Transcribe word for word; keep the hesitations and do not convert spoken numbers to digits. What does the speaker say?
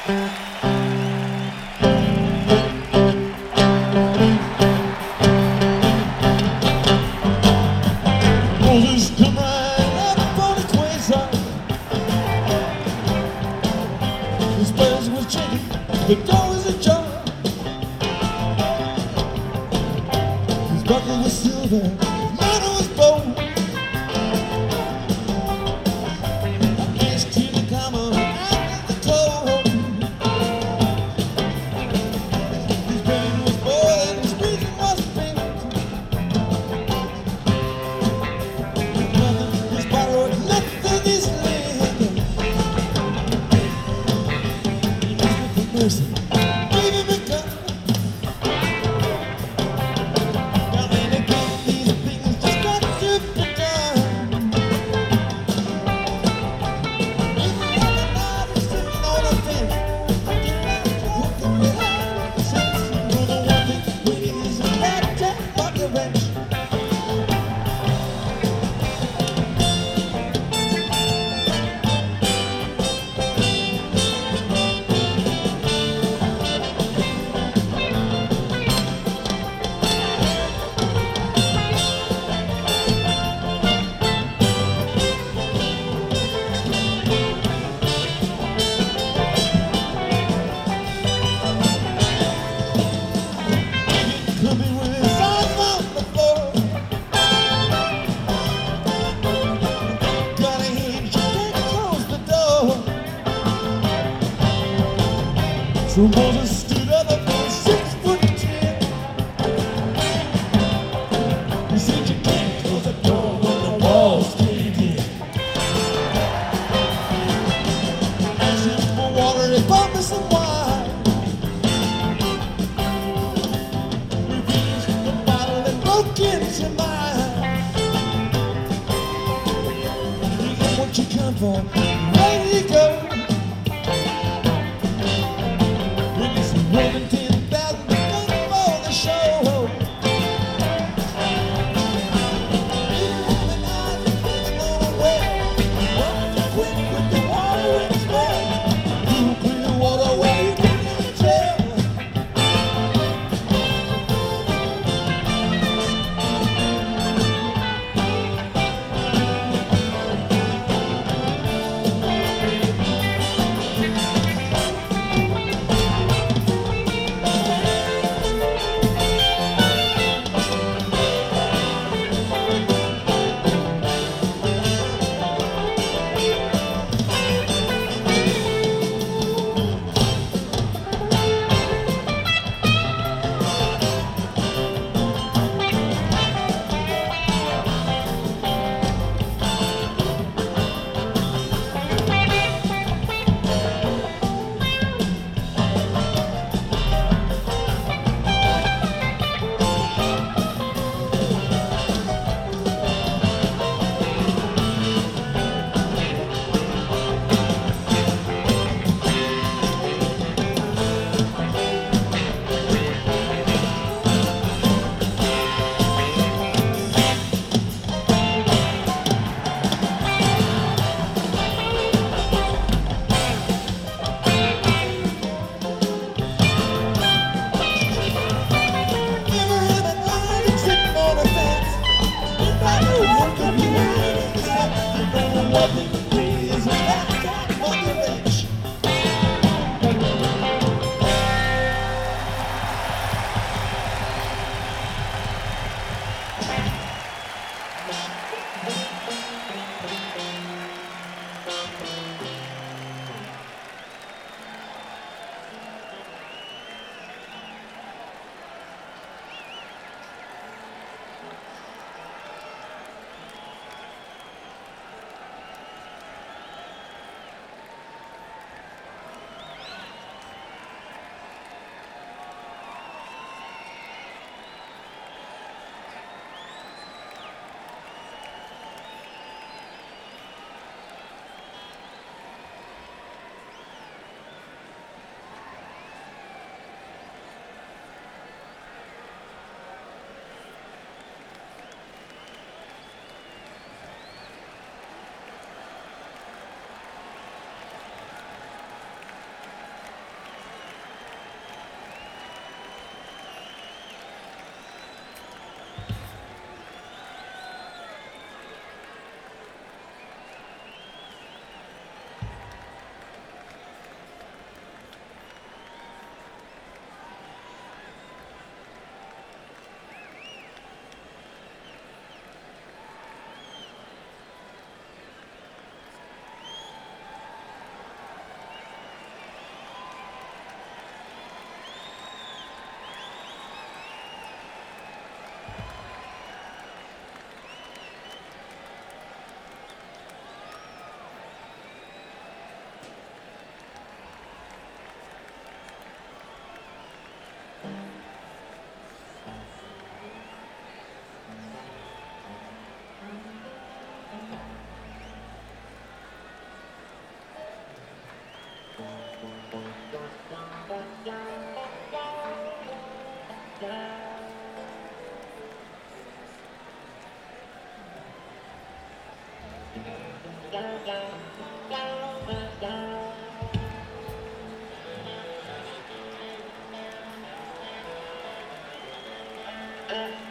Moses come right up on his wayside. His bells was shaking, the door was ajar. His buckle was silver, his mantle was bold. I asked him to come on out of the cold. His pain was more than his reason was pain. His borrowed nothing is land. He asked me for mercy, gave him a gun. Now then again, these things just got to be done. Even when the night is sitting on a fence, walking behind the scenes, you know the one thing we need is a bad jack bucket wrench. Coming with his eyes on the floor. Got a hand, she can't close the door. So Moses stood up about six foot ten. He said, you can't close the door when the walls cave in. Asked him for water, he bought me some wine. Refused the bottle and broke into mine. You get what you come for, ready to go. Release more than ten thousand for the show. Even when the night is getting on away, run quick with the water in his way. You clear the water away, you can't tell. Uh,